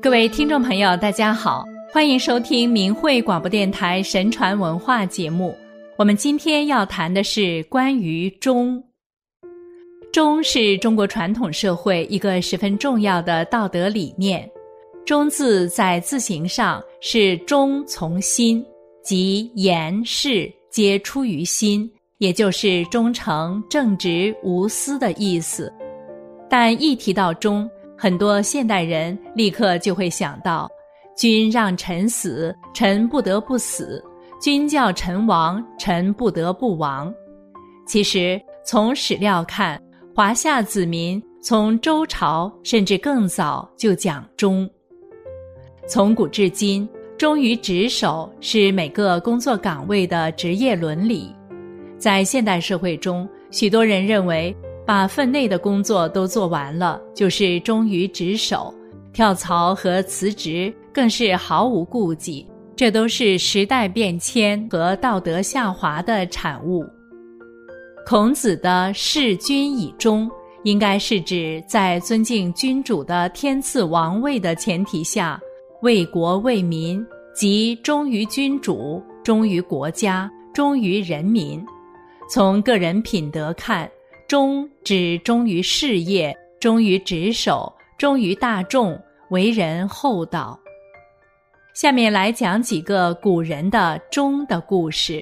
各位听众朋友大家好，欢迎收听明慧广播电台神传文化节目。我们今天要谈的是关于忠。忠是中国传统社会一个十分重要的道德理念。忠字在字形上是忠从心，即言事皆出于心，也就是忠诚、正直、无私的意思。但一提到忠，很多现代人立刻就会想到君让臣死，臣不得不死，君叫臣亡，臣不得不亡。其实从史料看，华夏子民从周朝甚至更早就讲忠。从古至今，忠于职守是每个工作岗位的职业伦理。在现代社会中，许多人认为把分内的工作都做完了就是忠于职守，跳槽和辞职更是毫无顾忌，这都是时代变迁和道德下滑的产物。孔子的事君以忠，应该是指在尊敬君主的天赐王位的前提下，为国为民，即忠于君主，忠于国家，忠于人民。从个人品德看，忠指忠于事业，忠于职守，忠于大众，为人厚道。下面来讲几个古人的忠的故事。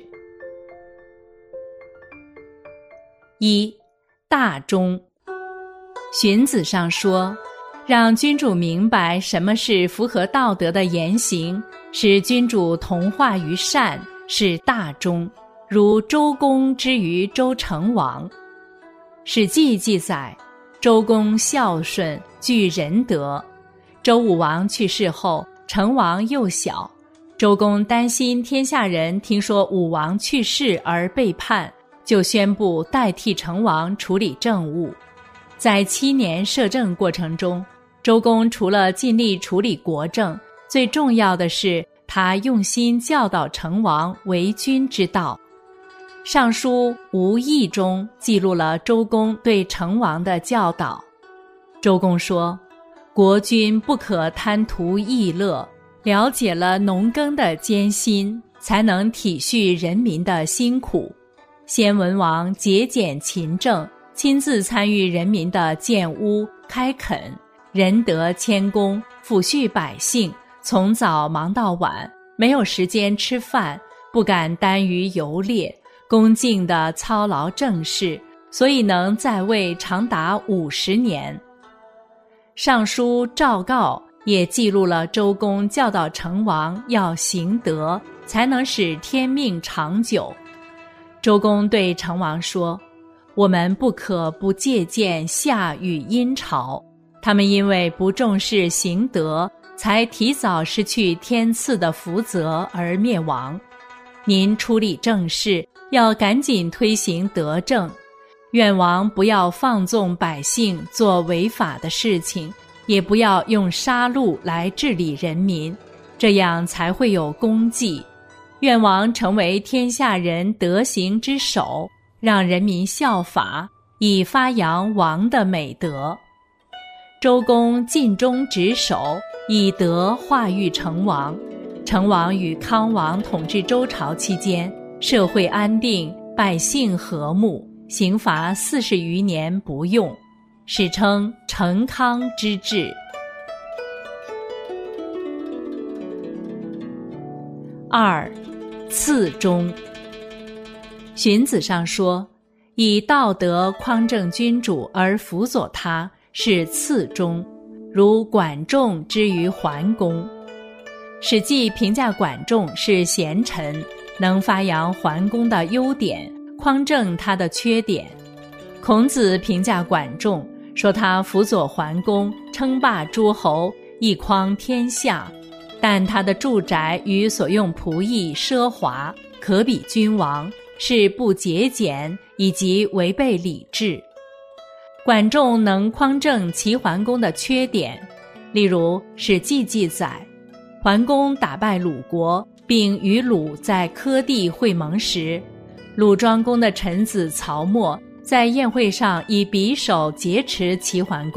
一、大忠。荀子上说，让君主明白什么是符合道德的言行，使君主同化于善，是大忠，如周公之于周成王。史记记载，周公孝顺，具仁德。周武王去世后，成王幼小，周公担心天下人听说武王去世而背叛，就宣布代替成王处理政务。在7年摄政过程中，周公除了尽力处理国政，最重要的是他用心教导成王为君之道。尚书吴益中记录了周公对成王的教导。周公说，国君不可贪图逸乐，了解了农耕的艰辛，才能体恤人民的辛苦。先文王节俭勤政，亲自参与人民的建屋开垦，仁德谦恭，抚恤百姓，从早忙到晚，没有时间吃饭，不敢耽于游猎，恭敬地操劳政事，所以能在位长达50年。尚书赵告也记录了周公教导成王要行德，才能使天命长久。周公对成王说，我们不可不借鉴夏与殷朝，他们因为不重视行德，才提早失去天赐的福泽而灭亡。您处理政事，要赶紧推行德政，愿王不要放纵百姓做违法的事情，也不要用杀戮来治理人民，这样才会有功绩。愿王成为天下人德行之首，让人民效法，以发扬王的美德。周公尽忠职守，以德化育成王。成王与康王统治周朝期间，社会安定，百姓和睦，刑罚40余年不用，史称成康之治。2、次忠。荀子上说，以道德匡正君主而辅佐他，是次忠，如管仲之于桓公。史记评价管仲是贤臣，能发扬桓公的优点，匡正他的缺点。孔子评价管仲，说他辅佐桓公，称霸诸侯，一匡天下，但他的住宅与所用仆役奢华，可比君王，是不节俭以及违背礼制。管仲能匡正齐桓公的缺点，例如《史记》记载，桓公打败鲁国，并与鲁在柯地会盟时，鲁庄公的臣子曹沫在宴会上以匕首劫持齐桓公，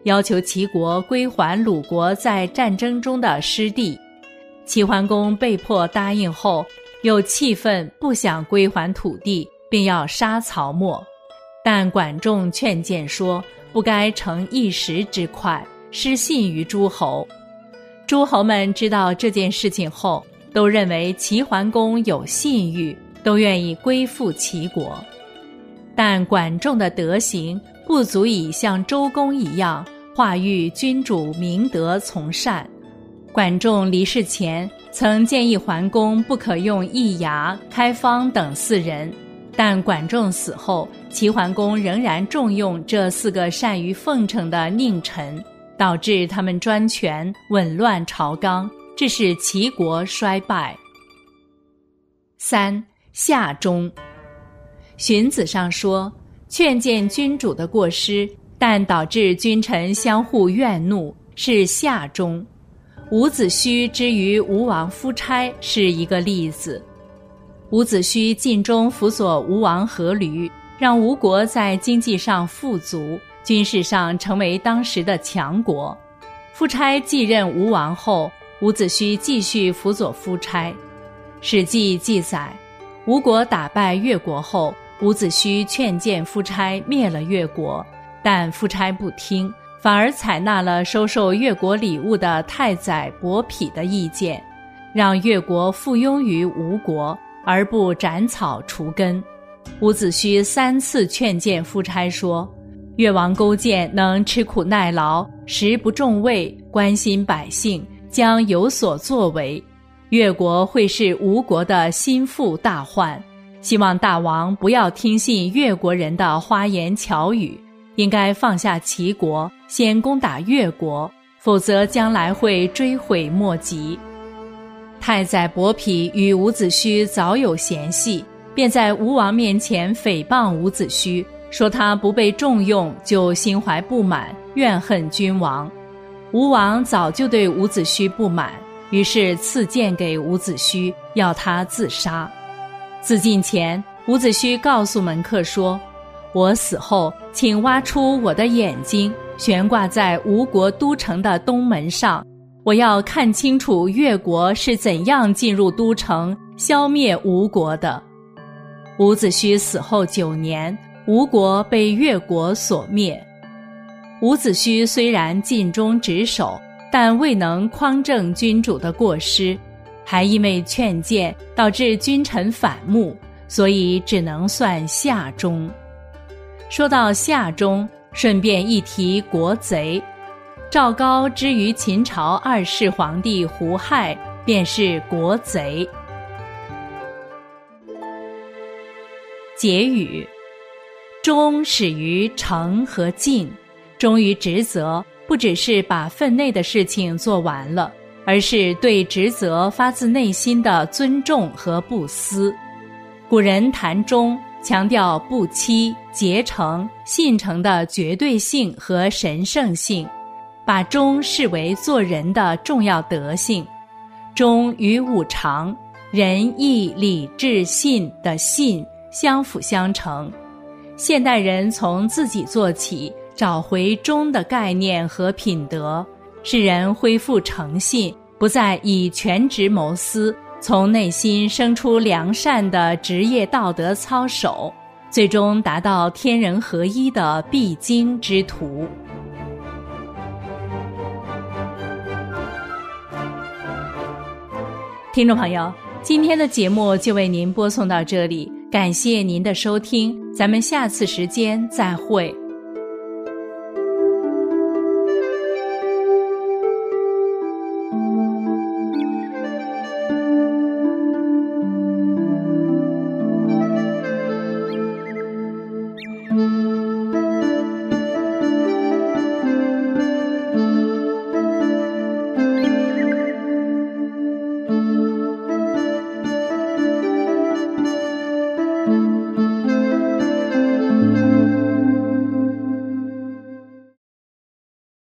要求齐国归还鲁国在战争中的失地。齐桓公被迫答应后，又气愤不想归还土地，并要杀曹沫。但管仲劝谏说，不该乘一时之快，失信于诸侯。诸侯们知道这件事情后，都认为齐桓公有信誉，都愿意归附齐国。但管仲的德行不足以像周公一样化育君主明德从善。管仲离世前曾建议桓公不可用易牙、开方等4人，但管仲死后，齐桓公仍然重用这4个善于奉承的佞臣，导致他们专权，紊乱朝纲，致使齐国衰败。3. 夏忠。荀子上说，劝谏君主的过失，但导致君臣相互怨怒，是夏忠。伍子胥之于吴王夫差是一个例子。伍子胥尽忠辅佐吴王阖闾，让吴国在经济上富足，军事上成为当时的强国。夫差继任吴王后，伍子胥继续辅佐夫差。史记记载，吴国打败越国后，伍子胥劝谏夫差灭了越国，但夫差不听，反而采纳了收受越国礼物的太宰伯嚭的意见，让越国附庸于吴国，而不斩草除根。伍子胥3次劝谏夫差说，越王勾践能吃苦耐劳，食不重味，关心百姓，将有所作为，越国会是吴国的心腹大患，希望大王不要听信越国人的花言巧语，应该放下齐国，先攻打越国，否则将来会追悔莫及。太宰伯嚭与伍子胥早有嫌隙，便在吴王面前诽谤伍子胥，说他不被重用就心怀不满，怨恨君王。吴王早就对伍子胥不满，于是赐剑给伍子胥，要他自杀。自尽前，伍子胥告诉门客说，我死后，请挖出我的眼睛，悬挂在吴国都城的东门上，我要看清楚越国是怎样进入都城，消灭吴国的。伍子胥死后9年，吴国被越国所灭。伍子胥虽然尽忠职守，但未能匡正君主的过失，还因为劝谏导致君臣反目，所以只能算夏忠。说到夏忠，顺便一提国贼。赵高之于秦朝2世皇帝胡亥，便是国贼。结语：忠始于诚和敬，忠于职责，不只是把分内的事情做完了，而是对职责发自内心的尊重和不私。古人谈忠，强调不欺、竭诚、信诚的绝对性和神圣性，把忠视为做人的重要德性。忠与五常、仁义礼智信的信相辅相成。现代人从自己做起，找回忠的概念和品德，使人恢复诚信，不再以权职谋私，从内心生出良善的职业道德操守，最终达到天人合一的必经之途。听众朋友，今天的节目就为您播送到这里，感谢您的收听，咱们下次时间再会。